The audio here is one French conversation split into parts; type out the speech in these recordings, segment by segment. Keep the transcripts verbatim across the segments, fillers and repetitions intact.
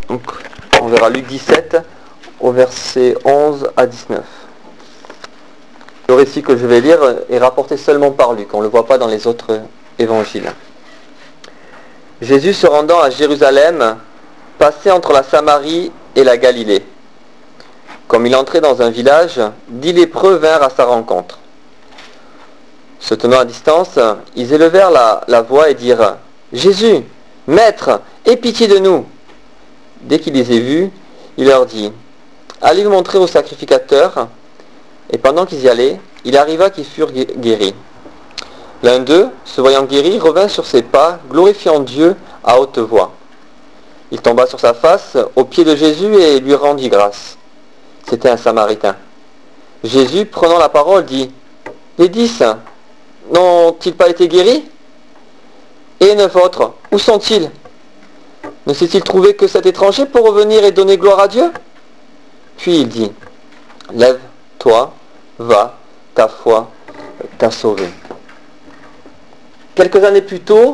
Donc, on verra Luc dix-sept au verset onze à dix-neuf. Le récit que je vais lire est rapporté seulement par Luc, on ne le voit pas dans les autres évangiles. Jésus se rendant à Jérusalem, passait entre la Samarie et la Galilée. Comme il entrait dans un village, dix lépreux vinrent à sa rencontre. Se tenant à distance, ils élevèrent la, la voix et dirent « Jésus, Maître, aie pitié de nous !» Dès qu'il les eut vus, il leur dit « Allez vous montrer au sacrificateur. » Et pendant qu'ils y allaient, il arriva qu'ils furent guéris. L'un d'eux, se voyant guéri, revint sur ses pas, glorifiant Dieu à haute voix. Il tomba sur sa face aux pieds de Jésus et lui rendit grâce. C'était un Samaritain. Jésus, prenant la parole, dit « Les dix n'ont-ils pas été guéris? Et les neuf autres, où sont-ils? Ne s'est-il trouvé que cet étranger pour revenir et donner gloire à Dieu? » Puis il dit « Lève-toi, va, ta foi t'a sauvé. » Quelques années plus tôt,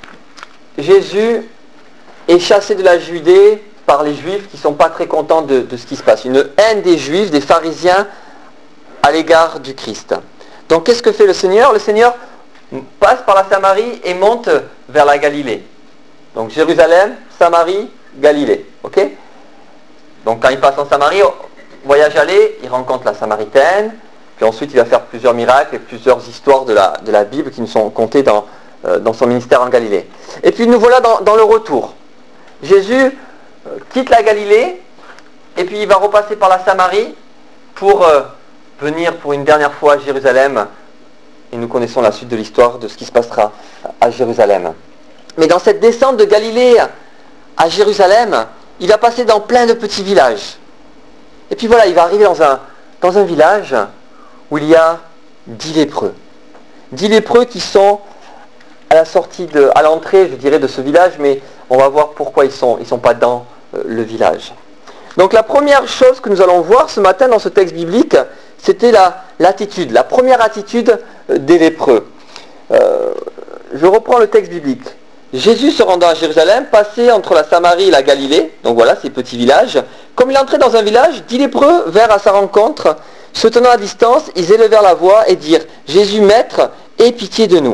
Jésus est chassé de la Judée par les Juifs qui ne sont pas très contents de, de ce qui se passe. Une haine des Juifs, des pharisiens à l'égard du Christ. Donc qu'est-ce que fait le Seigneur? Le Seigneur passe par la Samarie et monte vers la Galilée. Donc Jérusalem, Samarie, Galilée. Ok? Donc quand il passe en Samarie, voyage aller, il rencontre la Samaritaine, puis ensuite il va faire plusieurs miracles et plusieurs histoires de la, de la Bible qui nous sont contées dans, euh, dans son ministère en Galilée. Et puis nous voilà dans, dans le retour. Jésus euh, quitte la Galilée et puis il va repasser par la Samarie pour euh, venir pour une dernière fois à Jérusalem. Et nous connaissons la suite de l'histoire de ce qui se passera à Jérusalem. Mais dans cette descente de Galilée à Jérusalem, il va passer dans plein de petits villages. Et puis voilà, il va arriver dans un, dans un village où il y a dix lépreux. Dix lépreux qui sont à la sortie, de, à l'entrée, je dirais, de ce village, mais on va voir pourquoi ils ne sont, ils sont pas dans euh, le village. Donc la première chose que nous allons voir ce matin dans ce texte biblique, c'était la, l'attitude, la première attitude des lépreux. Euh, je reprends le texte biblique. Jésus se rendant à Jérusalem, passait entre la Samarie et la Galilée, donc voilà ces petits villages. Comme il entrait dans un village, dix lépreux vinrent à sa rencontre. Se tenant à distance, ils élevèrent la voix et dirent « Jésus, Maître, aie pitié de nous. »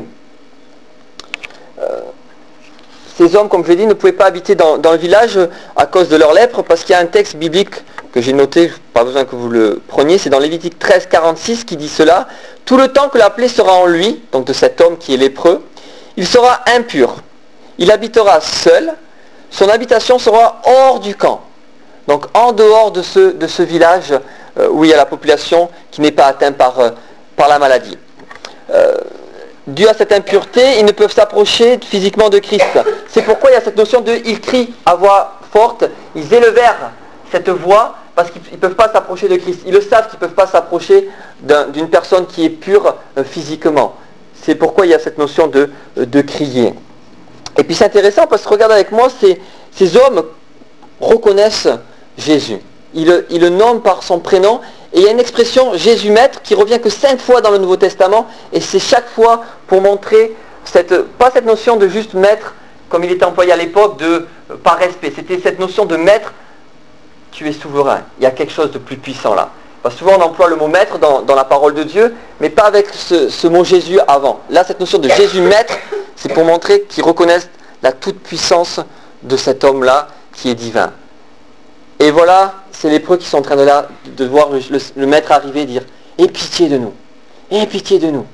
euh, Ces hommes, comme je l'ai dit, ne pouvaient pas habiter dans, dans le village à cause de leur lèpre, parce qu'il y a un texte biblique que j'ai noté, pas besoin que vous le preniez, c'est dans Lévitique treize, quarante-six qui dit cela. « Tout le temps que la plaie sera en lui, donc de cet homme qui est lépreux, il sera impur. Il habitera seul, son habitation sera hors du camp. » Donc en dehors de ce, de ce village euh, où il y a la population qui n'est pas atteinte par, euh, par la maladie. Euh, dû à cette impureté, ils ne peuvent s'approcher physiquement de Christ. C'est pourquoi il y a cette notion de « ils crient à voix forte », ils élevèrent cette voix parce qu'ils ne peuvent pas s'approcher de Christ. Ils le savent qu'ils ne peuvent pas s'approcher d'un, d'une personne qui est pure euh, physiquement. C'est pourquoi il y a cette notion de, de crier. Et puis c'est intéressant parce que regarde avec moi, ces, ces hommes reconnaissent Jésus. Ils le, ils le nomment par son prénom. Et il y a une expression Jésus Maître qui revient que cinq fois dans le Nouveau Testament. Et c'est chaque fois pour montrer, cette, pas cette notion de juste maître, comme il était employé à l'époque, de par respect. C'était cette notion de maître, tu es souverain. Il y a quelque chose de plus puissant là. Parce que souvent on emploie le mot maître dans, dans la parole de Dieu, mais pas avec ce, ce mot Jésus avant. Là, cette notion de Jésus Maître, c'est pour montrer qu'ils reconnaissent la toute-puissance de cet homme-là qui est divin. Et voilà, c'est les lépreux qui sont en train de, là, de voir le, le, le maître arriver et dire « Aie pitié de nous, aie pitié de nous ».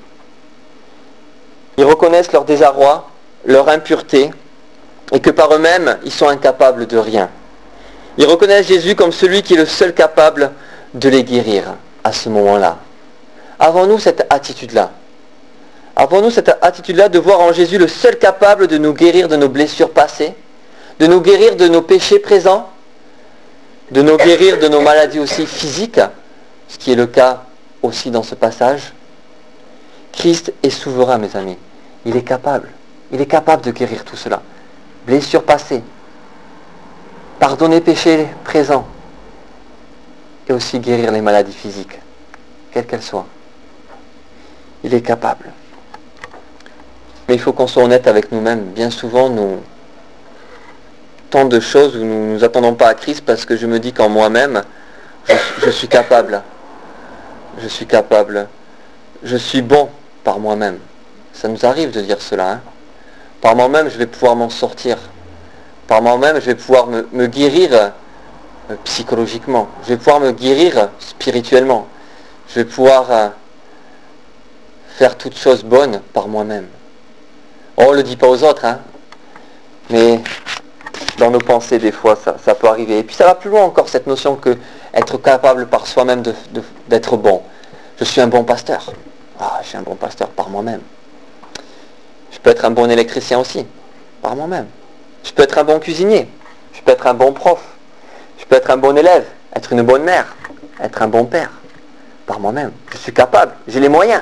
Ils reconnaissent leur désarroi, leur impureté, et que par eux-mêmes, ils sont incapables de rien. Ils reconnaissent Jésus comme celui qui est le seul capable de les guérir à ce moment-là. Avons-nous cette attitude-là? Avons-nous cette attitude-là de voir en Jésus le seul capable de nous guérir de nos blessures passées, de nous guérir de nos péchés présents, de nous guérir de nos maladies aussi physiques, ce qui est le cas aussi dans ce passage? Christ est souverain, mes amis. Il est capable. Il est capable de guérir tout cela. Blessures passées, pardonner péchés présents, et aussi guérir les maladies physiques, quelles qu'elles soient. Il est capable. Mais il faut qu'on soit honnête avec nous-mêmes. Bien souvent, nous, tant de choses où nous ne nous attendons pas à Christ parce que je me dis qu'en moi-même, je, je suis capable. Je suis capable. Je suis bon par moi-même. Ça nous arrive de dire cela. Hein. Par moi-même, je vais pouvoir m'en sortir. Par moi-même, je vais pouvoir me, me guérir euh, psychologiquement. Je vais pouvoir me guérir spirituellement. Je vais pouvoir euh, faire toutes choses bonnes par moi-même. On ne le dit pas aux autres, hein. Mais dans nos pensées, des fois, ça, ça peut arriver. Et puis ça va plus loin encore, cette notion que être capable par soi-même de, de, d'être bon. Je suis un bon pasteur. Ah, je suis un bon pasteur par moi-même. Je peux être un bon électricien aussi, par moi-même. Je peux être un bon cuisinier. Je peux être un bon prof. Je peux être un bon élève, être une bonne mère, être un bon père, par moi-même. Je suis capable, j'ai les moyens.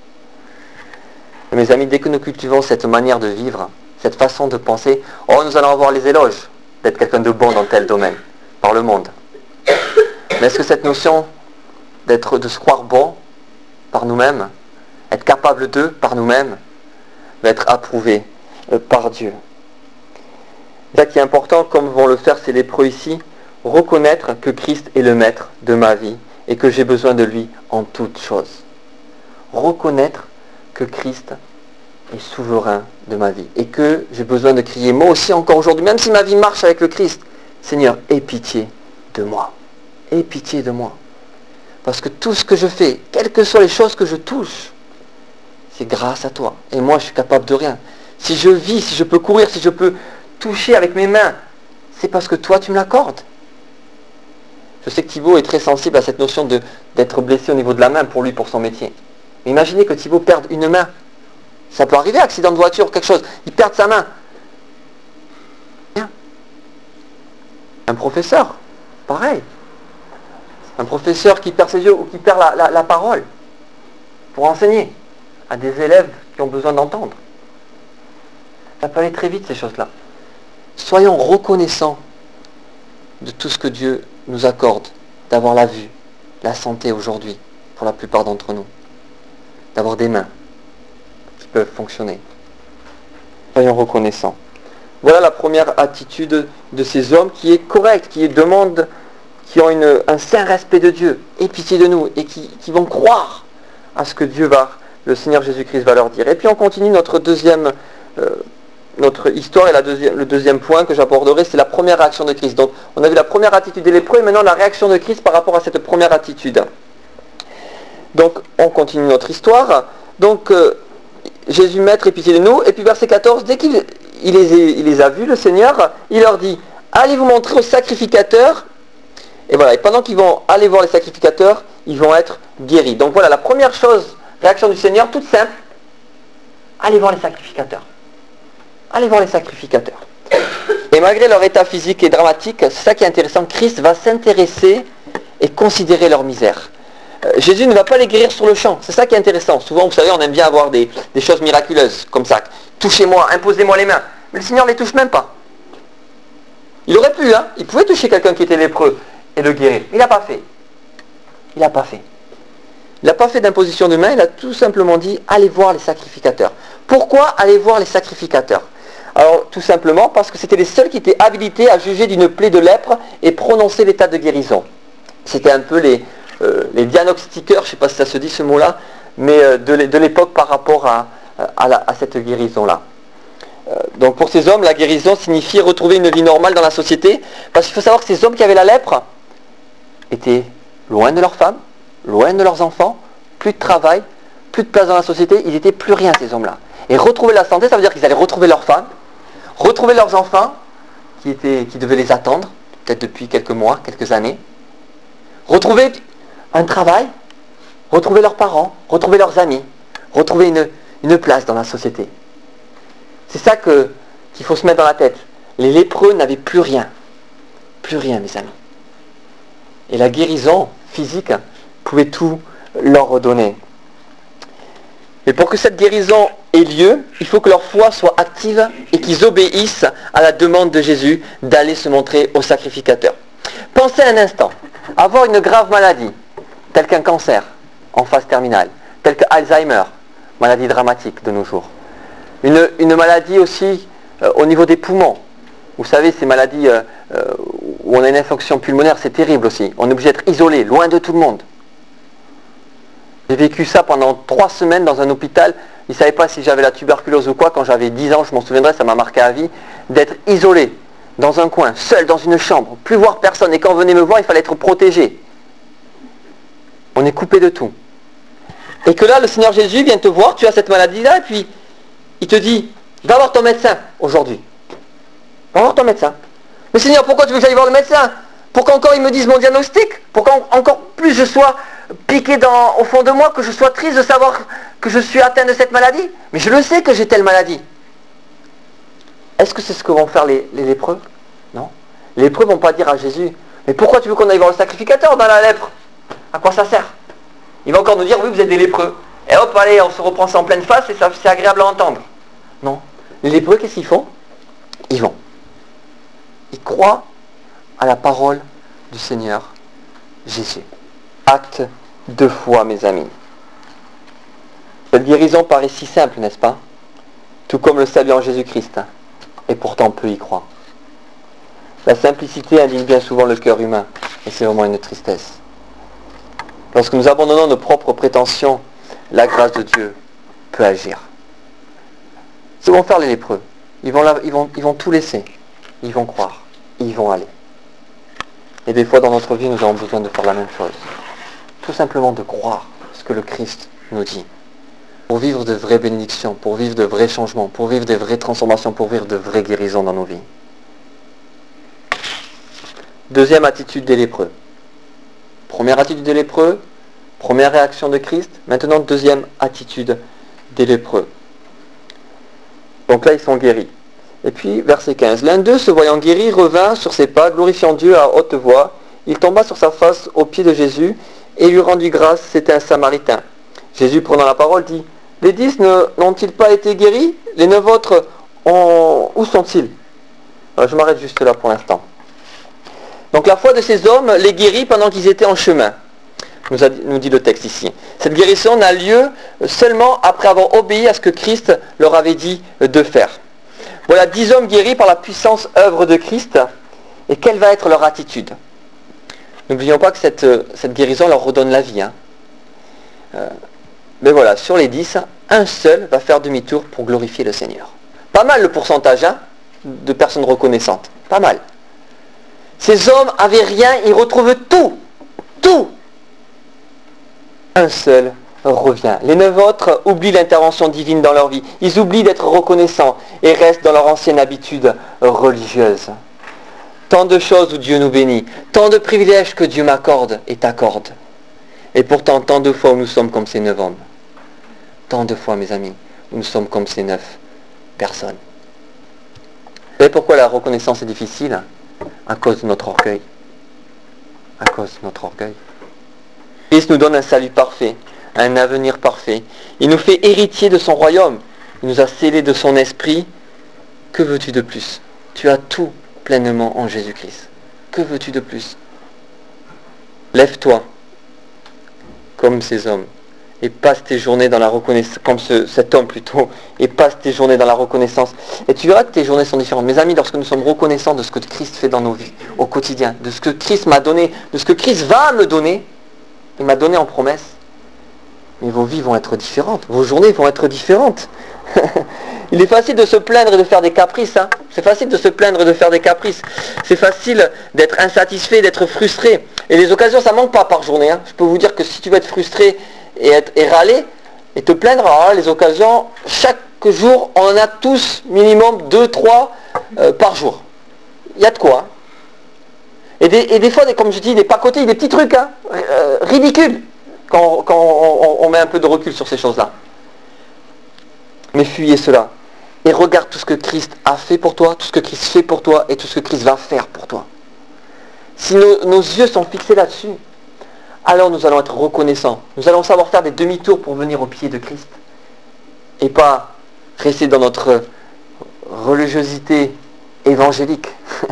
Et mes amis, dès que nous cultivons cette manière de vivre, cette façon de penser, oh, nous allons avoir les éloges d'être quelqu'un de bon dans tel domaine, par le monde. Mais est-ce que cette notion d'être, de se croire bon par nous-mêmes, être capable d'eux par nous-mêmes, va être approuvée euh, par Dieu? Ça qui est important, comme vont le faire ces lépreux ici, reconnaître que Christ est le maître de ma vie et que j'ai besoin de lui en toutes choses. Reconnaître que Christ est souverain de ma vie et que j'ai besoin de crier, moi aussi encore aujourd'hui, même si ma vie marche avec le Christ, Seigneur, aie pitié de moi. Aie pitié de moi. Parce que tout ce que je fais, quelles que soient les choses que je touche, c'est grâce à toi. Et moi, je suis capable de rien. Si je vis, si je peux courir, si je peux toucher avec mes mains, c'est parce que toi, tu me l'accordes. Je sais que Thibaut est très sensible à cette notion de, d'être blessé au niveau de la main pour lui, pour son métier. Mais imaginez que Thibaut perde une main. Ça peut arriver, accident de voiture, quelque chose. Il perd sa main. Un professeur, pareil. Un professeur qui perd ses yeux ou qui perd la, la, la parole pour enseigner à des élèves qui ont besoin d'entendre. Ça peut aller très vite, ces choses-là. Soyons reconnaissants de tout ce que Dieu nous accorde, d'avoir la vue, la santé aujourd'hui, pour la plupart d'entre nous, d'avoir des mains qui peuvent fonctionner. Soyons reconnaissants. Voilà la première attitude de ces hommes qui est correcte, qui demande, qui ont une, un saint respect de Dieu, aie pitié de nous, et qui, qui vont croire à ce que Dieu va, le Seigneur Jésus-Christ va leur dire. Et puis on continue notre deuxième euh, notre histoire, et la deuxième, le deuxième point que j'aborderai, c'est la première réaction de Christ. Donc on a vu la première attitude des lépreux, et maintenant la réaction de Christ par rapport à cette première attitude. Donc on continue notre histoire. Donc euh, Jésus, maître, aie pitié de nous. Et puis verset quatorze, dès qu'il il les, a, il les a vus, le Seigneur, il leur dit, allez vous montrer aux sacrificateurs. Et voilà, et pendant qu'ils vont aller voir les sacrificateurs, ils vont être guéris. Donc voilà, la première chose, réaction du Seigneur, toute simple, allez voir les sacrificateurs. Allez voir les sacrificateurs. Et malgré leur état physique et dramatique, c'est ça qui est intéressant, Christ va s'intéresser et considérer leur misère. Euh, Jésus ne va pas les guérir sur le champ, c'est ça qui est intéressant. Souvent, vous savez, on aime bien avoir des, des choses miraculeuses, comme ça. Touchez-moi, imposez-moi les mains. Mais le Seigneur ne les touche même pas. Il aurait pu, hein, il pouvait toucher quelqu'un qui était lépreux et le guérir. Il n'a pas fait. Il n'a pas fait. Il n'a pas fait d'imposition de main, il a tout simplement dit, allez voir les sacrificateurs. Pourquoi aller voir les sacrificateurs? Alors, tout simplement parce que c'était les seuls qui étaient habilités à juger d'une plaie de lèpre et prononcer l'état de guérison. C'était un peu les, euh, les diagnostiqueurs, je ne sais pas si ça se dit ce mot-là, mais euh, de l'époque par rapport à, à, la, à cette guérison-là. Euh, donc pour ces hommes, la guérison signifiait retrouver une vie normale dans la société, parce qu'il faut savoir que ces hommes qui avaient la lèpre étaient loin de leurs femmes, loin de leurs enfants, plus de travail, plus de place dans la société, ils n'étaient plus rien, ces hommes-là. Et retrouver la santé, ça veut dire qu'ils allaient retrouver leurs femmes, retrouver leurs enfants, qui, étaient, qui devaient les attendre, peut-être depuis quelques mois, quelques années, retrouver un travail, retrouver leurs parents, retrouver leurs amis, retrouver une, une place dans la société. C'est ça que, qu'il faut se mettre dans la tête. Les lépreux n'avaient plus rien. Plus rien, mes amis. Et la guérison physique pouvait tout leur redonner. Mais pour que cette guérison ait lieu, il faut que leur foi soit active et qu'ils obéissent à la demande de Jésus d'aller se montrer au sacrificateur. Pensez un instant, avoir une grave maladie, telle qu'un cancer en phase terminale, telle que Alzheimer, maladie dramatique de nos jours. Une, une maladie aussi euh, au niveau des poumons, Vous savez, ces maladies euh, euh, où on a une infection pulmonaire, c'est terrible aussi. On est obligé d'être isolé, loin de tout le monde. J'ai vécu ça pendant trois semaines dans un hôpital. Ils ne savaient pas si j'avais la tuberculose ou quoi. Quand j'avais dix ans, je m'en souviendrai, ça m'a marqué à vie, d'être isolé, dans un coin, seul dans une chambre, plus voir personne. Et quand on venait me voir, il fallait être protégé. On est coupé de tout. Et que là, le Seigneur Jésus vient te voir, tu as cette maladie-là, et puis il te dit, va voir ton médecin aujourd'hui. Va voir ton médecin. Mais Seigneur, pourquoi tu veux que j'aille voir le médecin? Pour qu'encore il me dise mon diagnostic? Pour qu'encore plus je sois piqué dans, au fond de moi, que je sois triste de savoir que je suis atteint de cette maladie? Mais je le sais que j'ai telle maladie. Est-ce que c'est ce que vont faire les, les lépreux? Non. Les lépreux ne vont pas dire à Jésus, mais pourquoi tu veux qu'on aille voir le sacrificateur dans la lèpre? À quoi ça sert? Il va encore nous dire, oui, vous êtes des lépreux. Et hop, allez, on se reprend ça en pleine face et ça, c'est agréable à entendre. Non. Les lépreux, qu'est-ce qu'ils font? Ils vont. Ils croient à la parole du Seigneur Jésus. Acte de foi, mes amis. Cette guérison paraît si simple, n'est-ce pas? Tout comme le salut en Jésus-Christ. Et pourtant, peu y croient. La simplicité indigne bien souvent le cœur humain. Et c'est vraiment une tristesse. Lorsque nous abandonnons nos propres prétentions, la grâce de Dieu peut agir. Ce vont faire les lépreux. Ils vont, la, ils, vont, ils vont tout laisser. Ils vont croire. Ils vont aller. Et des fois dans notre vie, nous avons besoin de faire la même chose. Tout simplement de croire ce que le Christ nous dit. Pour vivre de vraies bénédictions, pour vivre de vrais changements, pour vivre de vraies transformations, pour vivre de vraies guérisons dans nos vies. Deuxième attitude des lépreux. Première attitude des lépreux, première réaction de Christ. Maintenant, deuxième attitude des lépreux. Donc là, ils sont guéris. Et puis, verset quinze. L'un d'eux, se voyant guéri, revint sur ses pas, glorifiant Dieu à haute voix. Il tomba sur sa face aux pieds de Jésus et lui rendit grâce. C'était un Samaritain. Jésus, prenant la parole, dit, « Les dix n'ont-ils pas été guéris? Les neuf autres, ont... où sont-ils » Alors, je m'arrête juste là pour l'instant. Donc la foi de ces hommes les guérit pendant qu'ils étaient en chemin, nous, a, nous dit le texte ici. Cette guérison n'a lieu seulement après avoir obéi à ce que Christ leur avait dit de faire. Voilà dix hommes guéris par la puissance œuvre de Christ. Et quelle va être leur attitude? N'oublions pas que cette, cette guérison leur redonne la vie. Hein. Euh, mais voilà, sur les dix, un seul va faire demi-tour pour glorifier le Seigneur. Pas mal le pourcentage hein, de personnes reconnaissantes. Pas mal. Ces hommes avaient rien, ils retrouvent tout. Tout. Un seul revient. Les neuf autres oublient l'intervention divine dans leur vie. Ils oublient d'être reconnaissants et restent dans leur ancienne habitude religieuse. Tant de choses où Dieu nous bénit, tant de privilèges que Dieu m'accorde et t'accorde. Et pourtant, tant de fois où nous sommes comme ces neuf hommes. Tant de fois, mes amis, où nous sommes comme ces neuf personnes. Vous savez pourquoi la reconnaissance est difficile? À cause de notre orgueil. À cause de notre orgueil. Christ nous donne un salut parfait, un avenir parfait. Il nous fait héritiers de son royaume. Il nous a scellés de son esprit. Que veux-tu de plus? Tu as tout pleinement en Jésus-Christ. Que veux-tu de plus? Lève-toi, comme ces hommes, et passe tes journées dans la reconnaissance, comme ce, cet homme plutôt, et passe tes journées dans la reconnaissance. Et tu verras que tes journées sont différentes. Mes amis, lorsque nous sommes reconnaissants de ce que Christ fait dans nos vies, au quotidien, de ce que Christ m'a donné, de ce que Christ va me donner, il m'a donné en promesse, mais vos vies vont être différentes, vos journées vont être différentes. Il est facile de se plaindre et de faire des caprices. Hein. C'est facile de se plaindre et de faire des caprices. C'est facile d'être insatisfait, d'être frustré. Et les occasions, ça ne manque pas par journée. Hein. Je peux vous dire que si tu veux être frustré et, être, et râler et te plaindre, alors là, les occasions, chaque jour, on en a tous minimum deux, trois euh, par jour. Il y a de quoi. Hein. Et, des, et des fois, des, comme je dis, des pacotés, des petits trucs hein, euh, ridicules quand, quand on, on, on met un peu de recul sur ces choses-là. Mais fuyez cela. Et regarde tout ce que Christ a fait pour toi, tout ce que Christ fait pour toi et tout ce que Christ va faire pour toi. Si nos, nos yeux sont fixés là-dessus, alors nous allons être reconnaissants. Nous allons savoir faire des demi-tours pour venir au pied de Christ. Et pas rester dans notre religiosité évangélique.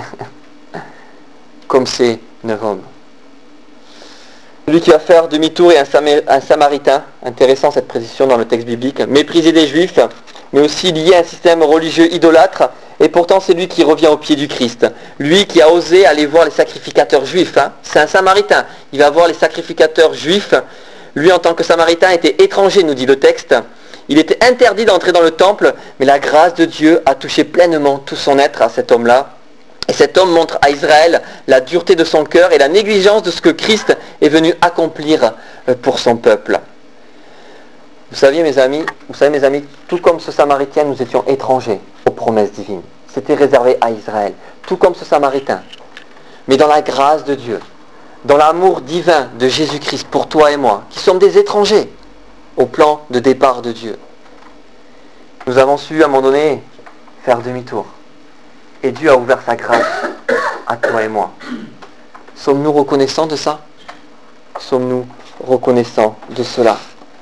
Comme ces neuf hommes. Celui qui va faire demi-tour est un, Samar- un Samaritain. Intéressant cette précision dans le texte biblique. Méprisé des Juifs, mais aussi lié à un système religieux idolâtre Et pourtant, c'est lui qui revient au pied du Christ. Lui qui a osé aller voir les sacrificateurs juifs. Hein. C'est un Samaritain. Il va voir les sacrificateurs juifs. Lui, en tant que Samaritain, était étranger, nous dit le texte. Il était interdit d'entrer dans le temple, mais la grâce de Dieu a touché pleinement tout son être à cet homme-là. Et cet homme montre à Israël la dureté de son cœur et la négligence de ce que Christ est venu accomplir pour son peuple. Vous saviez, mes amis, vous savez, mes amis, tout comme ce Samaritain, nous étions étrangers aux promesses divines. C'était réservé à Israël, tout comme ce Samaritain. Mais dans la grâce de Dieu, dans l'amour divin de Jésus-Christ pour toi et moi, qui sommes des étrangers au plan de départ de Dieu, nous avons su à un moment donné faire demi-tour. Et Dieu a ouvert sa grâce à toi et moi. Sommes-nous reconnaissants de ça? Sommes-nous reconnaissants de cela?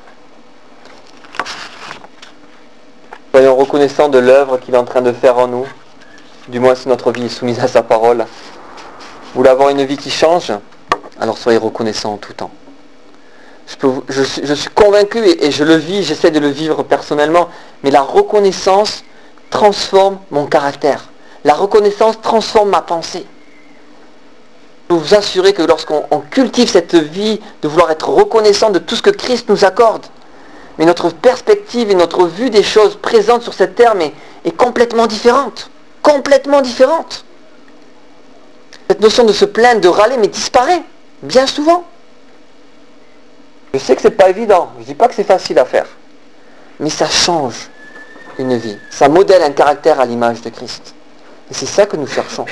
Soyons reconnaissants de l'œuvre qu'il est en train de faire en nous, du moins si notre vie est soumise à sa parole. Vous voulez avoir une vie qui change? Alors soyez reconnaissants en tout temps. Je, peux, je, je suis convaincu et, et je le vis, j'essaie de le vivre personnellement, mais la reconnaissance transforme mon caractère. La reconnaissance transforme ma pensée. Je peux vous assurer que lorsqu'on on cultive cette vie de vouloir être reconnaissant de tout ce que Christ nous accorde, mais notre perspective et notre vue des choses présentes sur cette terre est, est complètement différente. Complètement différente. Cette notion de se plaindre, de râler, mais disparaît bien souvent. Je sais que ce n'est pas évident, je ne dis pas que c'est facile à faire, mais ça change une vie. Ça modèle un caractère à l'image de Christ. Et c'est ça que nous cherchons.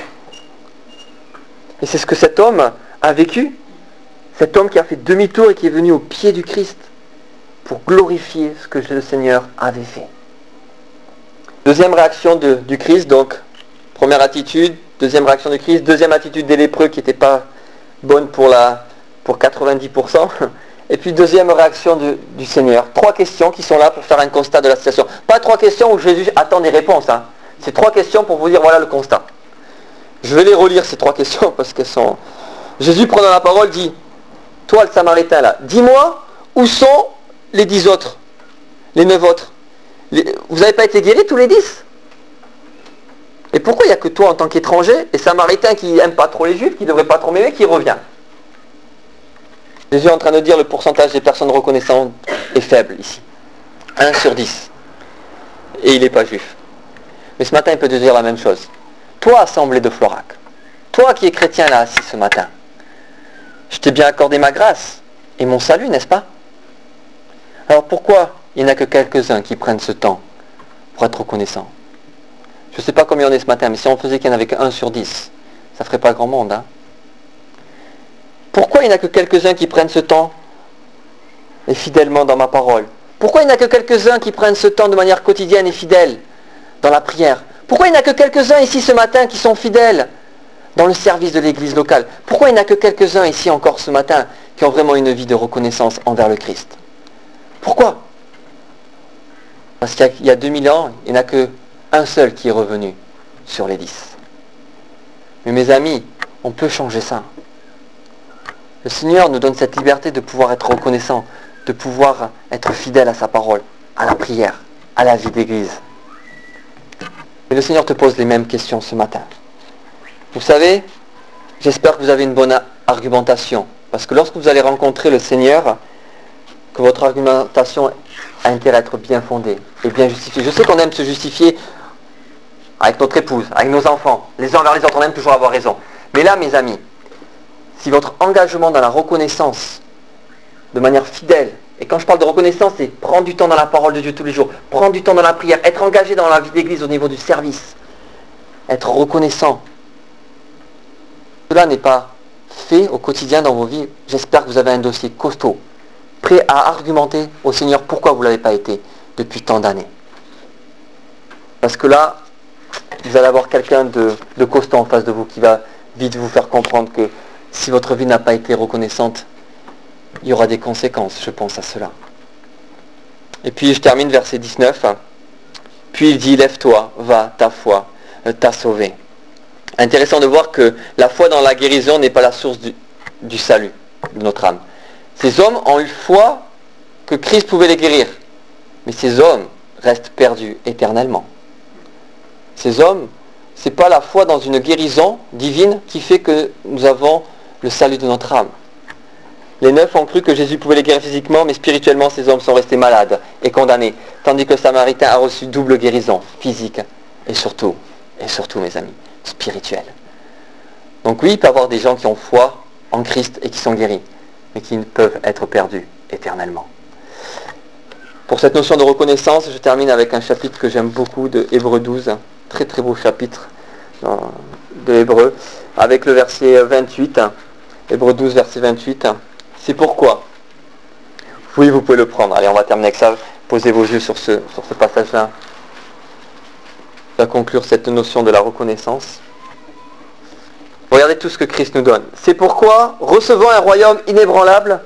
Et c'est ce que cet homme a vécu. Cet homme qui a fait demi-tour et qui est venu au pied du Christ pour glorifier ce que le Seigneur avait fait. Deuxième réaction de, du Christ, donc. Première attitude, deuxième réaction du Christ. Deuxième attitude des lépreux qui n'était pas bonne pour, la, pour quatre-vingt-dix pour cent. Et puis deuxième réaction du, du Seigneur. Trois questions qui sont là pour faire un constat de la situation. Pas trois questions où Jésus attend des réponses. Hein. C'est trois questions pour vous dire voilà le constat. Je vais les relire ces trois questions parce qu'elles sont... Jésus prenant la parole dit, toi le Samaritain là, dis-moi où sont les dix autres, les neuf autres. Les... Vous n'avez pas été guéris tous les dix? Et pourquoi il n'y a que toi en tant qu'étranger et Samaritain qui n'aime pas trop les Juifs, qui ne devrait pas trop m'aimer, qui revient? Jésus est en train de dire le pourcentage des personnes reconnaissantes est faible ici. un sur dix. Et il n'est pas juif. Mais ce matin, il peut te dire la même chose. Toi, assemblée de Florac, toi qui es chrétien là assis ce matin, je t'ai bien accordé ma grâce et mon salut, n'est-ce pas? Alors pourquoi il n'y en a que quelques-uns qui prennent ce temps pour être reconnaissants? Je ne sais pas combien on est ce matin, mais si on faisait qu'il n'y en avait que un sur dix, ça ne ferait pas grand monde. Hein? Pourquoi il n'y en a que quelques-uns qui prennent ce temps et fidèlement dans ma parole? Pourquoi il n'y en a que quelques-uns qui prennent ce temps de manière quotidienne et fidèle dans la prière? Pourquoi il n'y en a que quelques-uns ici ce matin qui sont fidèles dans le service de l'église locale? Pourquoi il n'y en a que quelques-uns ici encore ce matin qui ont vraiment une vie de reconnaissance envers le Christ? Pourquoi? Parce qu'il y a deux mille ans, il n'y en a qu'un seul qui est revenu sur les dix. Mais mes amis, on peut changer ça. Le Seigneur nous donne cette liberté de pouvoir être reconnaissant, de pouvoir être fidèle à sa parole, à la prière, à la vie d'église. Et le Seigneur te pose les mêmes questions ce matin. Vous savez, j'espère que vous avez une bonne argumentation. Parce que lorsque vous allez rencontrer le Seigneur, que votre argumentation a intérêt à être bien fondée et bien justifiée. Je sais qu'on aime se justifier avec notre épouse, avec nos enfants, les uns vers les autres, on aime toujours avoir raison. Mais là, mes amis, si votre engagement dans la reconnaissance, de manière fidèle, et quand je parle de reconnaissance, c'est prendre du temps dans la parole de Dieu tous les jours, prendre du temps dans la prière, être engagé dans la vie d'église au niveau du service, être reconnaissant. Cela n'est pas fait au quotidien dans vos vies. J'espère que vous avez un dossier costaud, prêt à argumenter au Seigneur pourquoi vous ne l'avez pas été depuis tant d'années. Parce que là, vous allez avoir quelqu'un de, de costaud en face de vous qui va vite vous faire comprendre que si votre vie n'a pas été reconnaissante, il y aura des conséquences, je pense à cela. Et puis je termine verset dix-neuf. Puis il dit, lève-toi, va, ta foi t'a sauvé. Intéressant de voir que la foi dans la guérison n'est pas la source du, du salut de notre âme. Ces hommes ont eu foi que Christ pouvait les guérir. Mais ces hommes restent perdus éternellement. Ces hommes c'est pas la foi dans une guérison divine qui fait que nous avons le salut de notre âme. Les neuf ont cru que Jésus pouvait les guérir physiquement, mais spirituellement, ces hommes sont restés malades et condamnés, tandis que le Samaritain a reçu double guérison, physique et surtout, et surtout, mes amis, spirituelle. Donc oui, il peut y avoir des gens qui ont foi en Christ et qui sont guéris, mais qui peuvent être perdus éternellement. Pour cette notion de reconnaissance, je termine avec un chapitre que j'aime beaucoup de Hébreux douze, très très beau chapitre de Hébreux, avec le verset vingt-huit, Hébreux douze, verset vingt-huit. C'est pourquoi. Oui, vous pouvez le prendre. Allez, on va terminer avec ça. Posez vos yeux sur ce, sur ce passage-là. Ça va conclure cette notion de la reconnaissance. Regardez tout ce que Christ nous donne. C'est pourquoi, recevant un royaume inébranlable,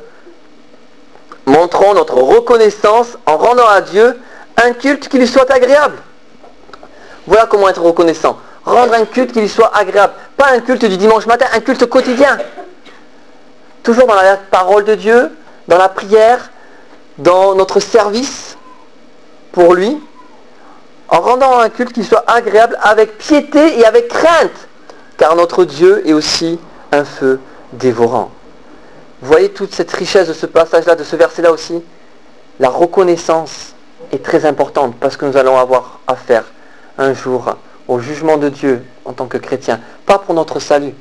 montrons notre reconnaissance en rendant à Dieu un culte qui lui soit agréable. Voilà comment être reconnaissant. Rendre un culte qui lui soit agréable. Pas un culte du dimanche matin, un culte quotidien. Toujours dans la parole de Dieu, dans la prière, dans notre service pour lui, en rendant un culte qui soit agréable avec piété et avec crainte, car notre Dieu est aussi un feu dévorant. Vous voyez toute cette richesse de ce passage-là, de ce verset-là aussi. La reconnaissance est très importante parce que nous allons avoir affaire un jour au jugement de Dieu en tant que chrétien, pas pour notre salut,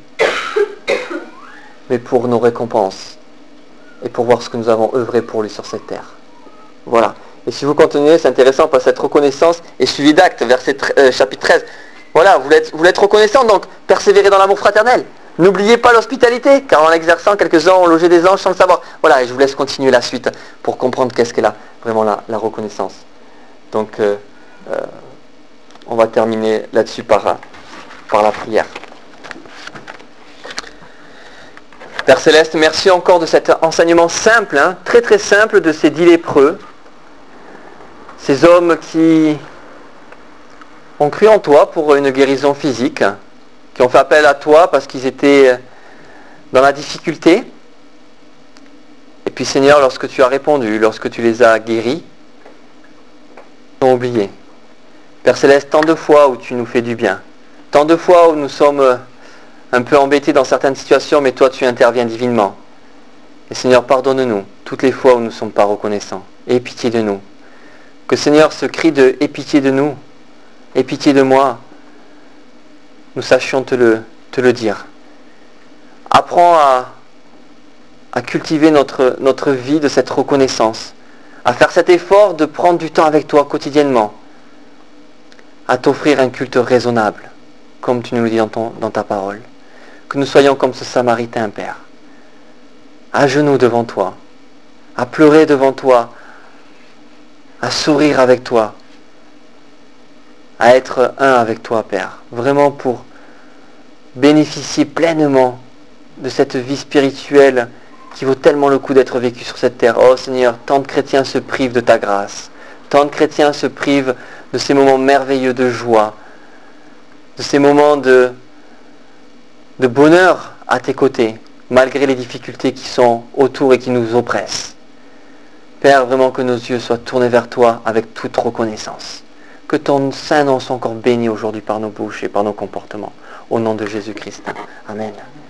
mais pour nos récompenses et pour voir ce que nous avons œuvré pour lui sur cette terre. Voilà. Et si vous continuez, c'est intéressant parce que cette reconnaissance est suivie d'actes, verset euh, chapitre treize. Voilà, vous voulez, être, vous voulez être reconnaissant, donc persévérez dans l'amour fraternel. N'oubliez pas l'hospitalité, car en l'exerçant, quelques-uns ont logé des anges sans le savoir. Voilà, et je vous laisse continuer la suite pour comprendre qu'est-ce qu'est là, vraiment la, la reconnaissance. Donc, euh, euh, on va terminer là-dessus par, par la prière. Père Céleste, merci encore de cet enseignement simple, hein, très très simple de ces dix lépreux. Ces hommes qui ont cru en toi pour une guérison physique, qui ont fait appel à toi parce qu'ils étaient dans la difficulté. Et puis Seigneur, lorsque tu as répondu, lorsque tu les as guéris, ils ont oublié. Père Céleste, tant de fois où tu nous fais du bien, tant de fois où nous sommes un peu embêtés dans certaines situations, mais toi tu interviens divinement. Et Seigneur, pardonne-nous toutes les fois où nous ne sommes pas reconnaissants. Aie pitié de nous. Que Seigneur, ce cri de « Aie pitié de nous », « Aie pitié de moi », nous sachions te le, te le dire. Apprends à, à cultiver notre, notre vie de cette reconnaissance, à faire cet effort de prendre du temps avec toi quotidiennement, à t'offrir un culte raisonnable, comme tu nous le dis dans, ton, dans ta parole. Que nous soyons comme ce Samaritain, Père, à genoux devant toi, à pleurer devant toi, à sourire avec toi, à être un avec toi, Père, vraiment pour bénéficier pleinement de cette vie spirituelle qui vaut tellement le coup d'être vécue sur cette terre. Oh Seigneur, tant de chrétiens se privent de ta grâce, tant de chrétiens se privent de ces moments merveilleux de joie, de ces moments de, de bonheur à tes côtés, malgré les difficultés qui sont autour et qui nous oppressent. Père, vraiment que nos yeux soient tournés vers toi avec toute reconnaissance. Que ton saint nom soit encore béni aujourd'hui par nos bouches et par nos comportements. Au nom de Jésus-Christ. Amen.